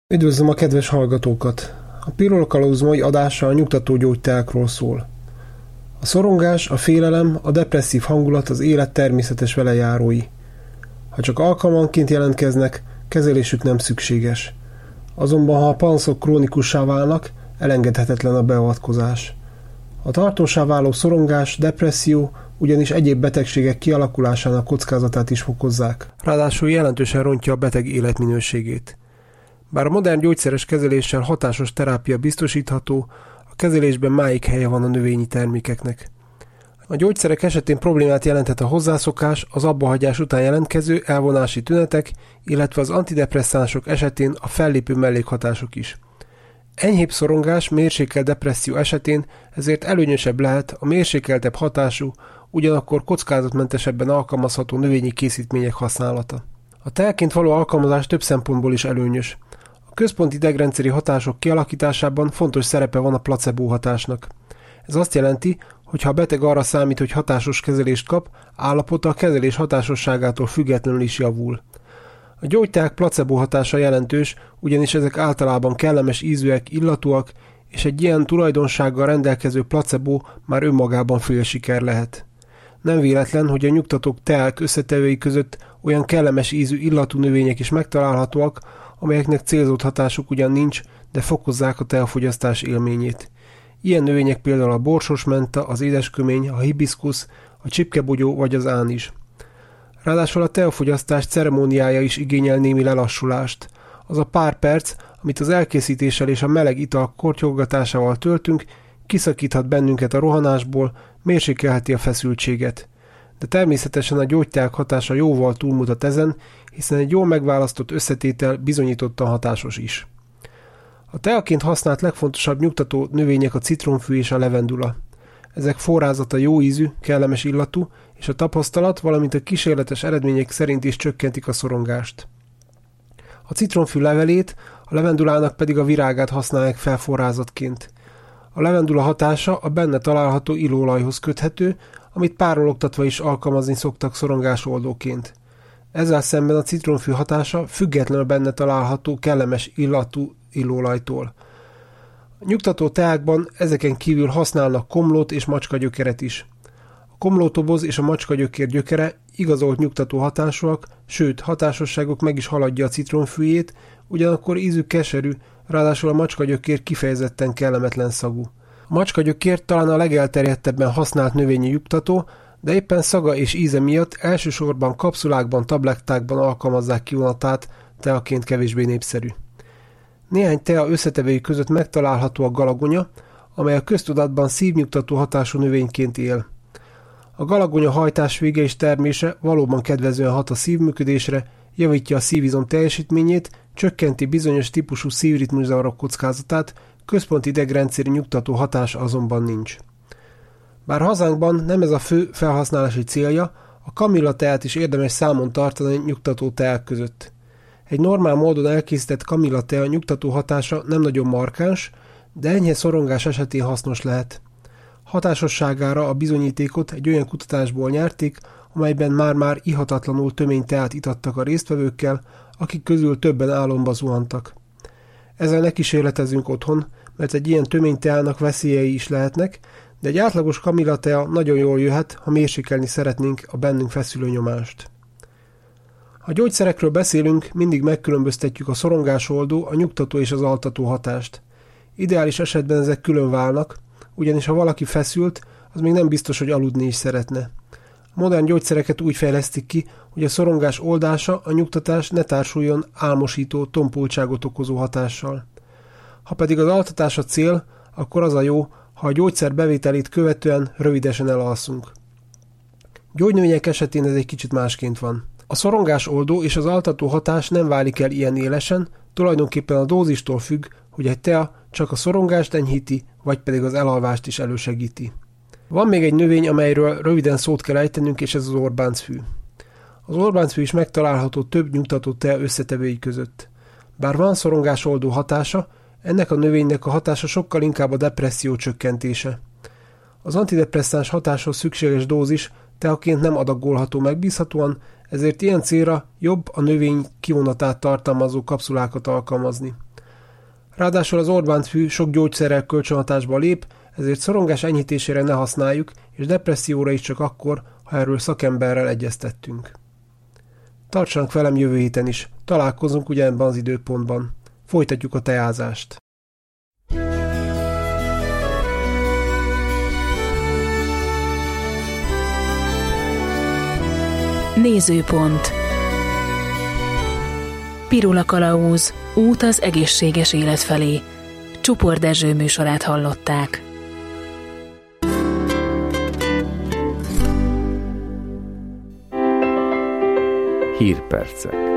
Üdvözlöm a kedves hallgatókat! A Pirula Kalauz mai adása a nyugtató gyógyteákról szól. A szorongás, a félelem, a depresszív hangulat az élet természetes velejárói. Ha csak alkalmanként jelentkeznek, kezelésük nem szükséges. Azonban ha a panaszok krónikussá válnak, elengedhetetlen a beavatkozás. A tartósá váló szorongás, depresszió ugyanis egyéb betegségek kialakulásának kockázatát is fokozzák. Ráadásul jelentősen rontja a beteg életminőségét. Bár a modern gyógyszeres kezeléssel hatásos terápia biztosítható, a kezelésben máig helye van a növényi termékeknek. A gyógyszerek esetén problémát jelenthet a hozzászokás, az abbahagyás után jelentkező elvonási tünetek, illetve az antidepresszánsok esetén a fellépő mellékhatások is. Enyhébb szorongás, mérsékelt depresszió esetén ezért előnyösebb lehet a mérsékeltebb hatású, ugyanakkor kockázatmentesebben alkalmazható növényi készítmények használata. A teaként való alkalmazás több szempontból is előnyös. A központi idegrendszeri hatások kialakításában fontos szerepe van a placebo hatásnak. Ez azt jelenti, hogy ha a beteg arra számít, hogy hatásos kezelést kap, állapota a kezelés hatásosságától függetlenül is javul. A gyógyteák placebo hatása jelentős, ugyanis ezek általában kellemes ízűek, illatúak, és egy ilyen tulajdonsággal rendelkező placebo már önmagában félsiker lehet. Nem véletlen, hogy a nyugtatók teák összetevői között olyan kellemes ízű illatú növények is megtalálhatóak, amelyeknek célzott hatásuk ugyan nincs, de fokozzák a teafogyasztás élményét. Ilyen növények például a borsos menta, az édeskömény, a hibiszkusz, a csipkebogyó vagy az ánizs. Ráadásul a teafogyasztás ceremóniája is igényel némi lelassulást. Az a pár perc, amit az elkészítéssel és a meleg ital kortyolgatásával töltünk, kiszakíthat bennünket a rohanásból, mérsékelheti a feszültséget. De természetesen a gyógyteák hatása jóval túlmutat ezen, hiszen egy jól megválasztott összetétel bizonyítottan hatásos is. A teaként használt legfontosabb nyugtató növények a citromfű és a levendula. Ezek forrázata jó ízű, kellemes illatú, és a tapasztalat, valamint a kísérletes eredmények szerint is csökkentik a szorongást. A citromfű levelét, a levendulának pedig a virágát használják fel forrázatként. A levendula hatása a benne található illóolajhoz köthető, amit párologtatva is alkalmazni szoktak szorongásoldóként. Ezzel szemben a citromfű hatása független a benne található kellemes illatú illóolajtól. A nyugtató teákban ezeken kívül használnak komlót és macskagyökeret is. A komlótoboz és a macskagyökér gyökere igazolt nyugtató hatásúak, sőt hatásosságok meg is haladja a citromfűjét, ugyanakkor ízük keserű, ráadásul a macskagyökér kifejezetten kellemetlen szagú. A macskagyökér talán a legelterjedtebben használt növényi nyugtató, de éppen szaga és íze miatt elsősorban kapszulákban, tablettákban alkalmazzák kivonatát, teaként kevésbé népszerű. Néhány tea összetevői között megtalálható a galagonya, amely a köztudatban szívnyugtató hatású növényként él. A galagonya hajtásvége és termése valóban kedvezően hat a szívműködésre, javítja a szívizom teljesítményét, csökkenti bizonyos típusú szívritmuszavarok kockázatát, központi idegrendszeri nyugtató hatása azonban nincs. Bár hazánkban nem ez a fő felhasználási célja, a kamilla teát is érdemes számon tartani nyugtató teák között. Egy normál módon elkészített kamilla tea nyugtató hatása nem nagyon markáns, de enyhe szorongás esetén hasznos lehet. Hatásosságára a bizonyítékot egy olyan kutatásból nyerték, amelyben már-már ihatatlanul tömény teát itattak a résztvevőkkel, akik közül többen álomba zuhantak. Ezzel ne kísérletezünk otthon, mert egy ilyen tömény teának veszélyei is lehetnek, de egy átlagos kamilla tea nagyon jól jöhet, ha mérsékelni szeretnénk a bennünk feszülő nyomást. Ha gyógyszerekről beszélünk, mindig megkülönböztetjük a szorongásoldó, a nyugtató és az altató hatást. Ideális esetben ezek külön válnak, ugyanis ha valaki feszült, az még nem biztos, hogy aludni is szeretne. A modern gyógyszereket úgy fejlesztik ki, hogy a szorongás oldása, a nyugtatás ne társuljon álmosító, tompultságot okozó hatással. Ha pedig az altatás a cél, akkor az a jó, ha a gyógyszer bevételét követően rövidesen elalszunk. Gyógynövények esetén ez egy kicsit másként van. A szorongásoldó és az altató hatás nem válik el ilyen élesen, tulajdonképpen a dózistól függ, hogy egy tea csak a szorongást enyhíti, vagy pedig az elalvást is elősegíti. Van még egy növény, amelyről röviden szót kell ejtenünk, és ez az orbáncfű. Az orbáncfű is megtalálható több nyugtató tea összetevői között. Bár van szorongásoldó hatása, ennek a növénynek a hatása sokkal inkább a depresszió csökkentése. Az antidepresszáns hatáshoz szükséges dózis teaként nem adagolható megbízhatóan, ezért ilyen célra jobb a növény kivonatát tartalmazó kapszulákat alkalmazni. Ráadásul az Orbán-fű sok gyógyszerrel kölcsönhatásba lép, ezért szorongás enyhítésére ne használjuk, és depresszióra is csak akkor, ha erről szakemberrel egyeztettünk. Tartsanak velem jövő héten is, találkozunk ugyanebben az időpontban. Folytatjuk a teázást. Nézőpont. Pirula Kalauz, út az egészséges élet felé. Csupor Dezső műsorát hallották. Hírpercek.